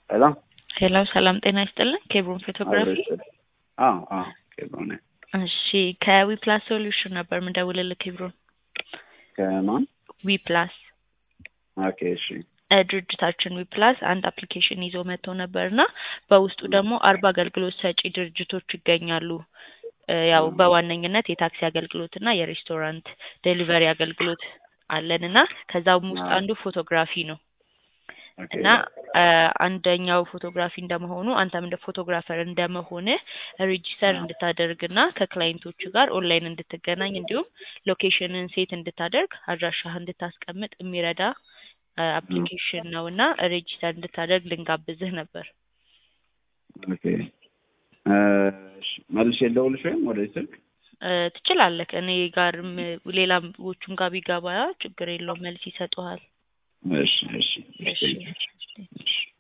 ሄሎ ሄሎ ሰላም ጤና ይስጥልን ኬብሮን ፎቶግራፊ ኬብሮን እሺ ከዊፕላስ ሶሉሽን ነበር ምደውልልህ ኬብሮን ከማን ዊፕላስ ኦኬ እሺ ድርጅታችን ዊፕላስ አንድ አፕሊኬሽን ይዞ መጥቶ ነበርና በውስጡ ደግሞ 40 አገልግሎት ሰጪ ድርጅቶች ይገኛሉ ያው በዋነኝነት የታክሲ አገልግሎትና የሬስቶራንት ዴሊቨሪ አገልግሎት አለንና ከዛም ውስጥ አንዱ ፎቶግራፊ ነው እና አንደኛው ፎቶግራፊ እንደመሆኑ አንተም እንደ ፎቶግራፈር እንደመሆነ ሬጂስተር እንድታደርግና ከክላይንቶቹ ጋር ኦንላይን እንድትገናኝ እንዲሁም ሎኬሽንን ሴት እንድታደርግ አድራሻህ እንድታስቀምጥ የሚረዳ አፕሊኬሽን ነውና ሬጂስተር እንድታደርግ ልንጋብዝህ ነበር። ኦኬ መልሼ ልደውልልሽ ወይም ወደ ስልክ ትችላለህ። እኔ ጋርም ሌላዎቹም ጋር ቢገባ ችግር የለውም መልስ ይሰጡሃል። እሺ እሺ እሺ